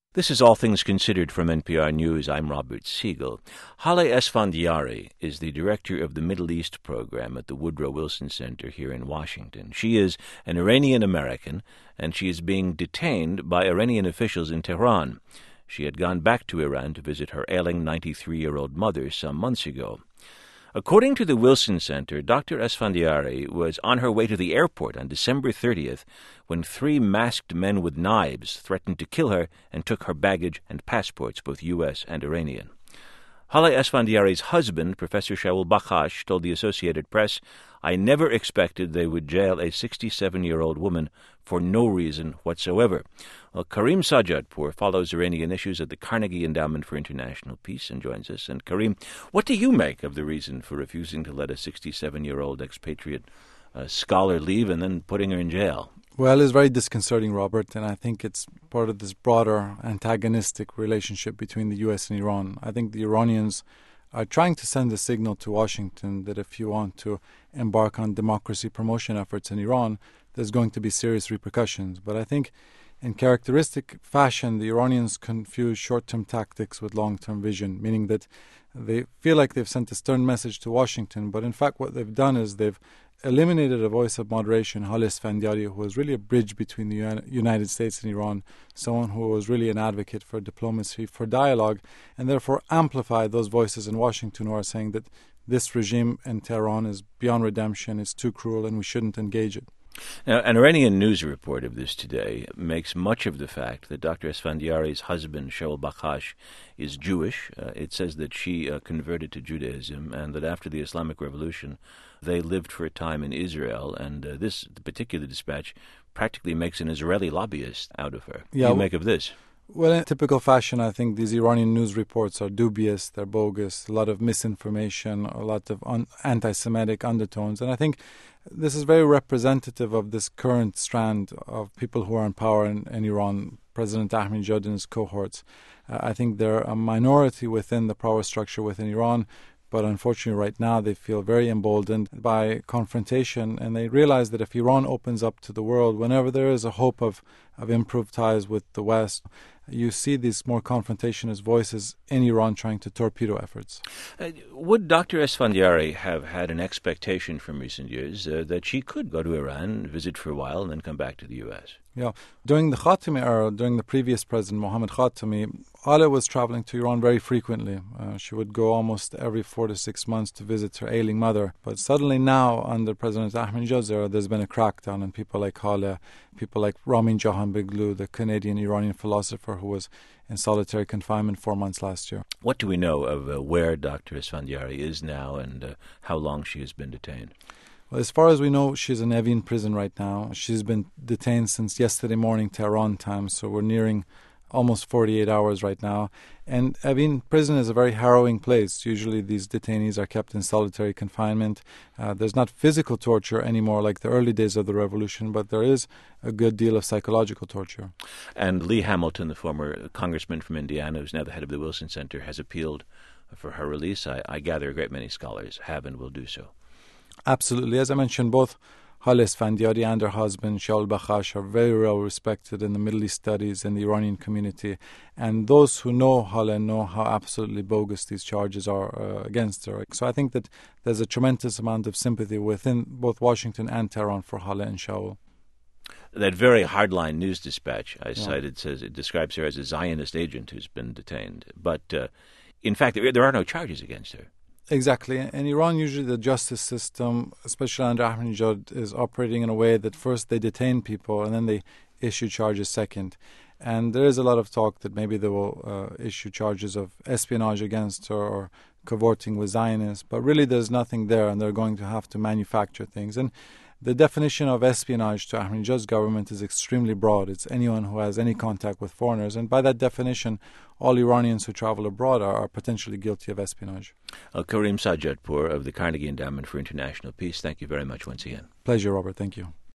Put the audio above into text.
This is All Things Considered from NPR News. I'm Robert Siegel. Haleh Esfandiari is the director of the Middle East program at the Woodrow Wilson Center here in Washington. She is an Iranian-American, and she is being detained by Iranian officials in Tehran. She had gone back to Iran to visit her ailing 93-year-old mother some months ago. According to the Wilson Center, Dr. Esfandiari was on her way to the airport on December 30th when three masked men with knives threatened to kill her and took her baggage and passports, both U.S. and Iranian. Haleh Esfandiari's husband, Professor Shaul Bakhash, told the Associated Press, "I never expected they would jail a 67-year-old woman for no reason whatsoever." Well, Karim Sajadpour follows Iranian issues at the Carnegie Endowment for International Peace and joins us. And Karim, what do you make of the reason for refusing to let a 67-year-old expatriate scholar leave and then putting her in jail? Well, it's very disconcerting, Robert, and I think it's part of this broader antagonistic relationship between the U.S. and Iran. I think the Iranians are trying to send a signal to Washington that if you want to embark on democracy promotion efforts in Iran, there's going to be serious repercussions. But I think in characteristic fashion, the Iranians confuse short-term tactics with long-term vision, meaning that they feel like they've sent a stern message to Washington, but in fact what they've done is they've eliminated a voice of moderation, Haleh Esfandiari, who was really a bridge between the United States and Iran, someone who was really an advocate for diplomacy, for dialogue, and therefore amplified those voices in Washington who are saying that this regime in Tehran is beyond redemption, it's too cruel, and we shouldn't engage it. Now, an Iranian news report of this today makes much of the fact that Dr. Esfandiari's husband, Shaul Bakhash, is Jewish. It says that she converted to Judaism and that after the Islamic Revolution, they lived for a time in Israel. And this particular dispatch practically makes an Israeli lobbyist out of her. What do you make of this? Well, in typical fashion, I think these Iranian news reports are dubious, they're bogus, a lot of misinformation, a lot of anti-Semitic undertones. And I think this is very representative of this current strand of people who are in power in Iran, President Ahmadinejad and his cohorts. I think they're a minority within the power structure within Iran, but unfortunately right now they feel very emboldened by confrontation, and they realize that if Iran opens up to the world, whenever there is a hope of improved ties with the West, you see these more confrontationist voices in Iran trying to torpedo efforts. Would Dr. Esfandiari have had an expectation from recent years that she could go to Iran, visit for a while, and then come back to the U.S.? Yeah. During the Khatami era, during the previous president, Mohammad Khatami, Haleh was traveling to Iran very frequently. She would go almost every 4 to 6 months to visit her ailing mother. But suddenly now, under President Ahmadinejad's era, there's been a crackdown on people like Haleh, people like Ramin Jahanbegloo, the Canadian-Iranian philosopher who was in solitary confinement 4 months last year. What do we know of where Dr. Esfandiari is now and how long she has been detained? Well, as far as we know, she's in Evin prison right now. She's been detained since yesterday morning, Tehran time, so we're nearing almost 48 hours right now. And Evin prison is a very harrowing place. Usually these detainees are kept in solitary confinement. There's not physical torture anymore like the early days of the revolution, but there is a good deal of psychological torture. And Lee Hamilton, the former congressman from Indiana, who's now the head of the Wilson Center, has appealed for her release. I gather a great many scholars have and will do so. Absolutely. As I mentioned, both Haleh Esfandiari and her husband, Shaul Bakhash, are very well respected in the Middle East studies and the Iranian community. And those who know Haleh know how absolutely bogus these charges are against her. So I think that there's a tremendous amount of sympathy within both Washington and Tehran for Haleh and Shaul. That very hardline news dispatch I cited says it describes her as a Zionist agent who's been detained. But in fact, there are no charges against her. Exactly. In Iran, usually the justice system, especially under Ahmadinejad, is operating in a way that first they detain people and then they issue charges second. And there is a lot of talk that maybe they will issue charges of espionage against her or cavorting with Zionists. But really there's nothing there, and they're going to have to manufacture things. And the definition of espionage to Ahmadinejad's government is extremely broad. It's anyone who has any contact with foreigners. And by that definition, all Iranians who travel abroad are potentially guilty of espionage. Karim Sajadpour of the Carnegie Endowment for International Peace, thank you very much once again. Pleasure, Robert. Thank you.